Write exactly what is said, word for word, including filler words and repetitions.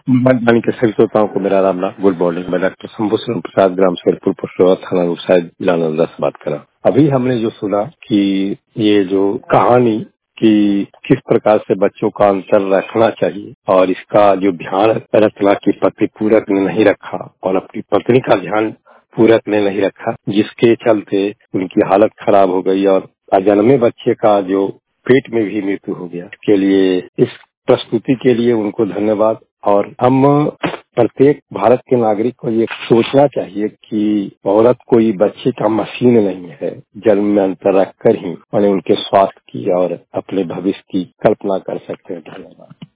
मनमानी के सभी श्रोताओं को मेरा राम राम, गुड मॉर्निंग। मैं डॉक्टर शंभूषण प्रसाद, ग्राम शेरपुर पुष्टवा थाना रूपसाइड जिला नालंदा से बात कर रहा हूँ। अभी हमने जो सुना कि ये जो कहानी कि किस प्रकार से बच्चों का अंतर रखना चाहिए और इसका जो ध्यान रखना कि पति पूरक ने नहीं रखा और अपनी पत्नी का ध्यान पूरक ने नहीं रखा, जिसके चलते उनकी हालत खराब हो गई और अजन्मे बच्चे का जो पेट में भी मृत्यु हो गया। के लिए इस प्रस्तुति के लिए उनको धन्यवाद। और हम प्रत्येक भारत के नागरिक को ये सोचना चाहिए कि औरत कोई बच्चे का मशीन नहीं है। जन्म में अंतर रखकर ही उन्हें उनके स्वास्थ्य की और अपने भविष्य की कल्पना कर सकते हैं। धन्यवाद।